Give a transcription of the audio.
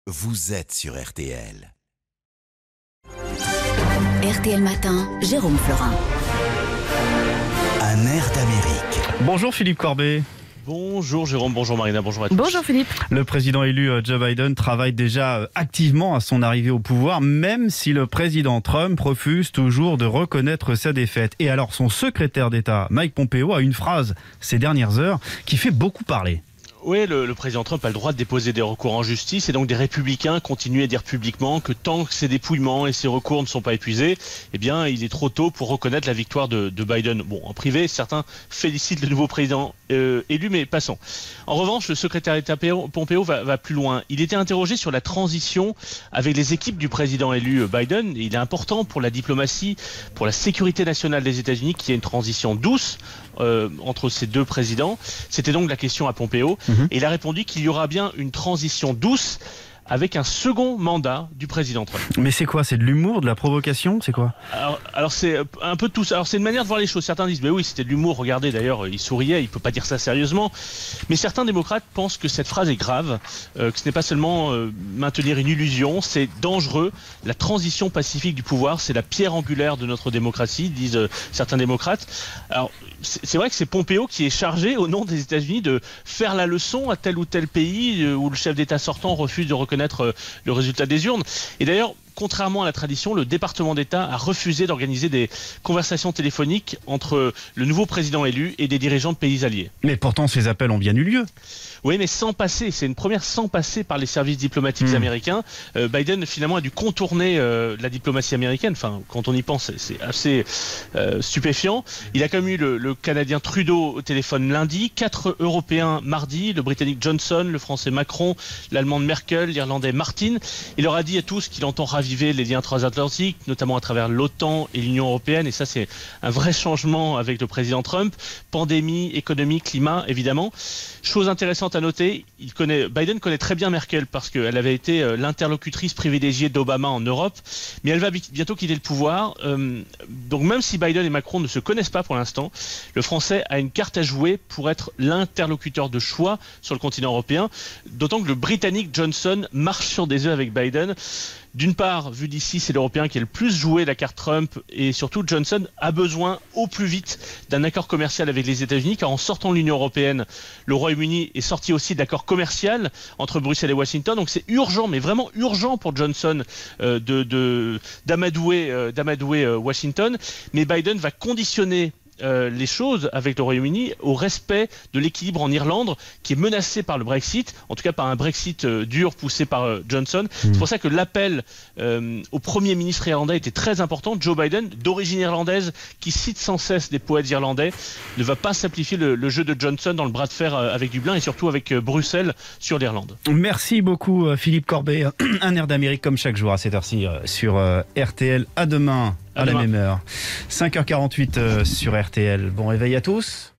vous êtes sur RTL. RTL Matin, Jérôme Florin. Un air d'Amérique. Bonjour Philippe Corbet. Bonjour Jérôme, bonjour Marina, bonjour à tous. Bonjour Philippe. Le président élu Joe Biden travaille déjà activement à son arrivée au pouvoir, même si le président Trump refuse toujours de reconnaître sa défaite. Et alors son secrétaire d'État, Mike Pompeo, a une phrase ces dernières heures qui fait beaucoup parler. Oui, le président Trump a le droit de déposer des recours en justice et donc des républicains continuent à dire publiquement que tant que ces dépouillements et ces recours ne sont pas épuisés, eh bien il est trop tôt pour reconnaître la victoire de Biden. Bon, en privé, certains félicitent le nouveau président élu, mais passons. En revanche, le secrétaire d'État Pompeo va plus loin. Il était interrogé sur la transition avec les équipes du président élu Biden. Et il est important pour la diplomatie, pour la sécurité nationale des États-Unis qu'il y ait une transition douce entre ces deux présidents. C'était donc la question à Pompeo. Et il a répondu qu'il y aura bien une transition douce avec un second mandat du président Trump. Mais c'est quoi? C'est de l'humour, de la provocation? C'est quoi? Alors c'est un peu tout ça. Alors c'est une manière de voir les choses. Certains disent, mais oui, c'était de l'humour. Regardez, d'ailleurs, il souriait, il peut pas dire ça sérieusement. Mais certains démocrates pensent que cette phrase est grave, que ce n'est pas seulement maintenir une illusion, c'est dangereux. La transition pacifique du pouvoir, c'est la pierre angulaire de notre démocratie, disent certains démocrates. Alors c'est vrai que c'est Pompeo qui est chargé, au nom des États-Unis, de faire la leçon à tel ou tel pays où le chef d'État sortant refuse de reconnaître le résultat des urnes. Et d'ailleurs, contrairement à la tradition, le département d'État a refusé d'organiser des conversations téléphoniques entre le nouveau président élu et des dirigeants de pays alliés. Mais pourtant, ces appels ont bien eu lieu. Oui, mais sans passer. C'est une première sans passer par les services diplomatiques américains. Biden, finalement, a dû contourner la diplomatie américaine. Enfin, quand on y pense, c'est assez stupéfiant. Il a quand même eu le Canadien Trudeau au téléphone lundi, 4 Européens mardi, le Britannique Johnson, le Français Macron, l'Allemande Merkel, l'Irlandais Martin. Il leur a dit à tous qu'il entend raviver les liens transatlantiques, notamment à travers l'OTAN et l'Union européenne. Et ça, c'est un vrai changement avec le président Trump. Pandémie, économie, climat, évidemment. Chose intéressante à noter, Biden connaît très bien Merkel parce qu'elle avait été l'interlocutrice privilégiée d'Obama en Europe, mais elle va bientôt quitter le pouvoir. Donc même si Biden et Macron ne se connaissent pas pour l'instant, le Français a une carte à jouer pour être l'interlocuteur de choix sur le continent européen, d'autant que le Britannique Johnson marche sur des œufs avec Biden. D'une part, vu d'ici, c'est l'Européen qui a le plus joué la carte Trump et surtout Johnson a besoin au plus vite d'un accord commercial avec les États-Unis car en sortant de l'Union européenne, le Royaume-Uni est sorti aussi de l'accord commercial entre Bruxelles et Washington. Donc c'est urgent, mais vraiment urgent pour Johnson d'amadouer Washington. Mais Biden va conditionner les choses avec le Royaume-Uni au respect de l'équilibre en Irlande qui est menacé par le Brexit, en tout cas par un Brexit dur poussé par Johnson. C'est pour ça que l'appel au Premier ministre irlandais était très important. Joe Biden, d'origine irlandaise, qui cite sans cesse des poètes irlandais, ne va pas simplifier le jeu de Johnson dans le bras de fer avec Dublin et surtout avec Bruxelles sur l'Irlande. Merci beaucoup Philippe Corbet. Un air d'Amérique comme chaque jour à cette heure-ci sur RTL. À demain. À la même heure. 5h48 sur RTL. Bon réveil à tous.